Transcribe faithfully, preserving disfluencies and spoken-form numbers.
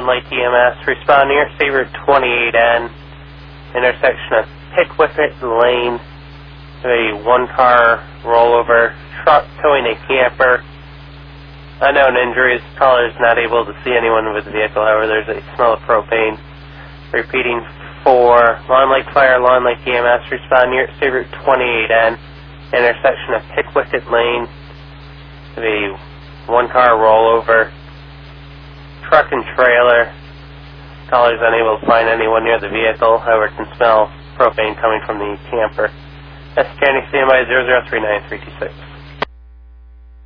Lake E M S. Respond near State Route twenty-eight N, intersection of Pickwicket Lane. A one-car rollover truck towing a camper. Unknown injuries. Caller is not able to see anyone with the vehicle. However, there's a smell of propane. Repeating for Lawn Lake Fire, Lawn Lake E M S. Respond near State Route twenty-eight N, intersection of Pickwicket Lane. A one-car rollover truck and trailer. Caller is unable to find anyone near the vehicle. However, can smell propane coming from the camper. That's County, stand by zero zero three nine three two six.